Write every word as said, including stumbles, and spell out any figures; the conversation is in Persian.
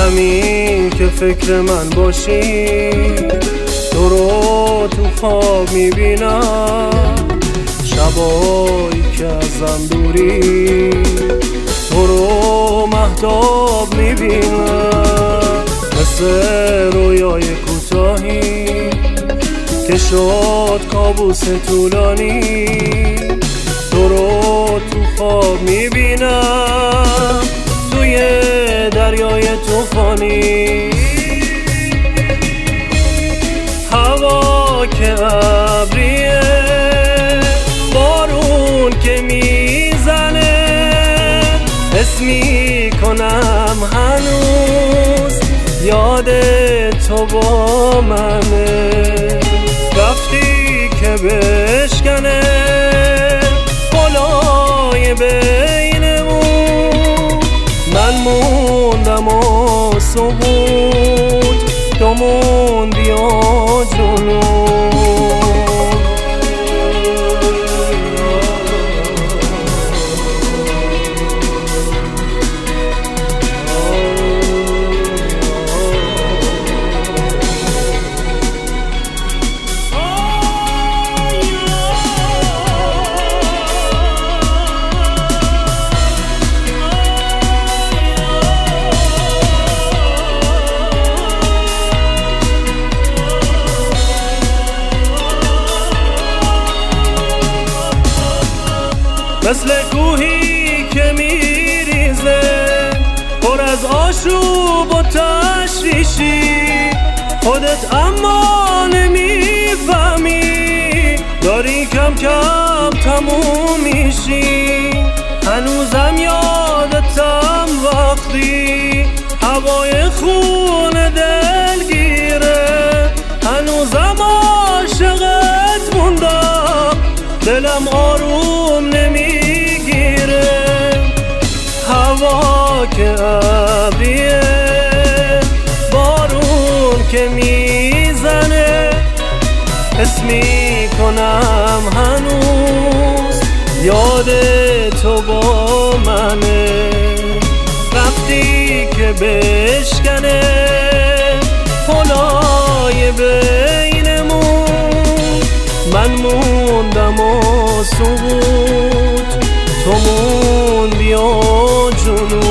همین که فکر من باشی، تو رو تو خواب میبینم، شبایی که ازم دوری تو رو مهتاب میبینم. مثل رویای کوتاهی که شد کابوس طولانی، تو رو تو خواب میبینم توی دریای طوفانی. هوا که ابریه، بارون که میزنه، حس میکنم هنوز یاد تو با منه. رفتی که بشکنه پلای بینمون، من موندم و سبود، تو موندی و جنون. مثل کوهی که میریزه پر از آشوب و تشویشی، خودت اما نمیفهمی داری کم کم تموم میشی. هنوزم یادتم وقتی هوای خون دلگیره، هنوزم عاشقت موندم، دلم آروم نمیگیره. هوا که ابریه، بارون که میزنه، حس میکنم هنوز یاد تو با منه. رفتی که بشکنه پلای بینمون، من موندم و سبود، تو موندی و جنون.